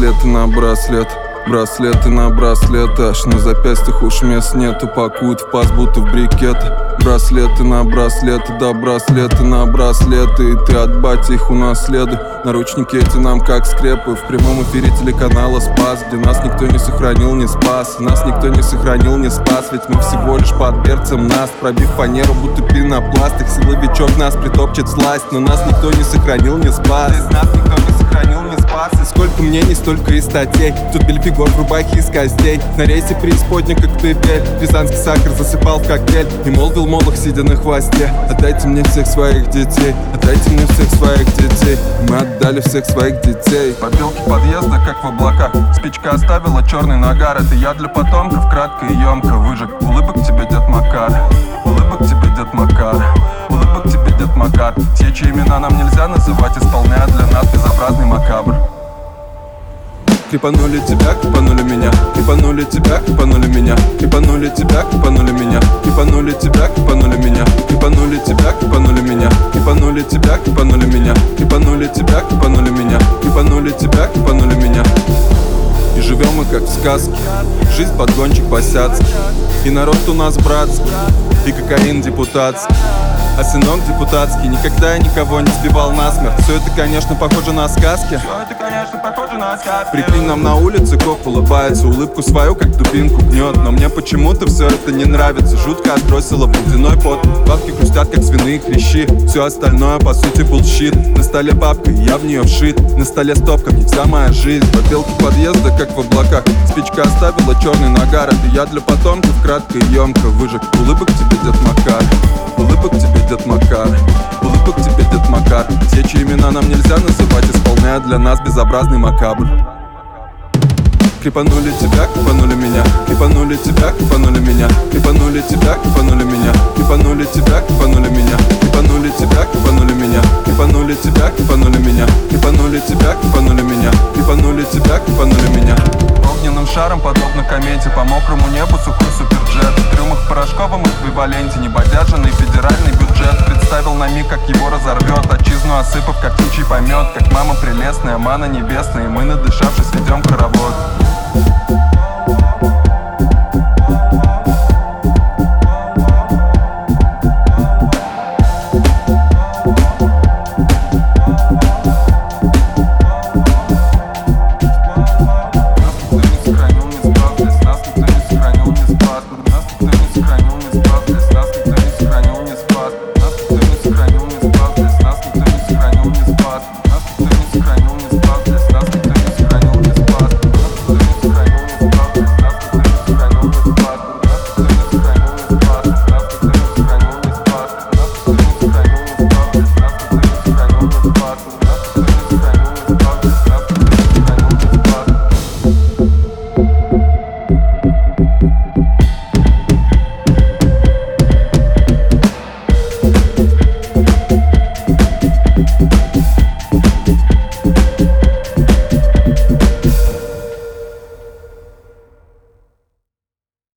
Браслеты на браслет, браслеты на браслет. Аж на запястьях уж мест нету, пакуют в паз, будто в брикеты. Браслеты на браслеты, да браслеты на браслеты. И ты от бати их унаследуй. Наручники эти нам как скрепы. В прямом эфире телеканала Спас, где нас никто не сохранил, не спас. Нас никто не сохранил, не спас. Ведь мы всего лишь под берцем нас, пробив фанеру, будто пенопласт. Их силовичок нас притопчет сласть, но нас никто не сохранил, не спас. Из нас никто не сохранил, не спас. И сколько мнений, столько и статей. Тут Бельфигор в рубахе из костей. На рейсе преисподня, как пепель. Рязанский сахар засыпал в коктейль и молвил молох, сидя на хвосте: отдайте мне всех своих детей, отдайте мне всех своих детей. Мы отдали всех своих детей. Побелки подъезда, как в облаках. Спичка оставила черный нагар. Это я для потомков, кратко и емко выжег. Улыбок тебе, дед Макар, улыбок тебе, дед Макар, улыбок тебе, дед Макар. Те, чьи имена нам нельзя называть, исполняют для нас безобразный макабр. Крепанули тебя, крепанули меня, крепанули тебя, крепанули меня, крепанули тебя, крепанули меня, крепанули тебя, крепанули меня, крепанули тебя, крепанули меня, крепанули тебя, крепанули меня, крепанули тебя, крепанули меня, крепанули тебя, крепанули меня. И живем мы как в сказке, жизнь подгончик босяцкий. И народ у нас братский, и кокаин депутатский. А сынок депутатский никогда никого не сбивал насмерть. Все это, конечно, похоже на сказки. Прикинь, нам на улице коп улыбается, улыбку свою как дубинку гнет. Но мне почему-то все это не нравится. Жутко отбросило в ледяной пот. Бабки хрустят, как свиные хрящи. Все остальное, по сути, булщит. На столе бабка, и я в нее вшит. На столе стопка, не вся моя жизнь. Побелки подъезда, как в облаках. Спичка оставила черный нагар. Это я для потомков, кратко и емко выжег. Улыбок тебе, дед Макар, улыбок тебе, дед Макар, улыбок тебе, дед Макар. Те, чьи имена нам нельзя называть, исполняют для нас безобразный макабр. Крепанули тебя, крепанули меня, крепанули тебя, крепанули меня, крепанули тебя, крепанули меня, крепанули тебя, крепанули меня, крепанули тебя, крепанули меня, крепанули тебя, крепанули меня, крепанули тебя, крепанули меня, крепанули тебя, крепанули меня. Огненным шаром, подобно комете, по мокрому небу сухой суперджет. Трюмах в порошковом эквиваленте, небодяженный федеральный бюджет. Представил на миг, как его разорвет, отчизну осыпав, как птичий помет. Как мама прелестная, мана небесная, и мы, надышавшись, ведем хоровод. Нас никто не сохранил, не спас.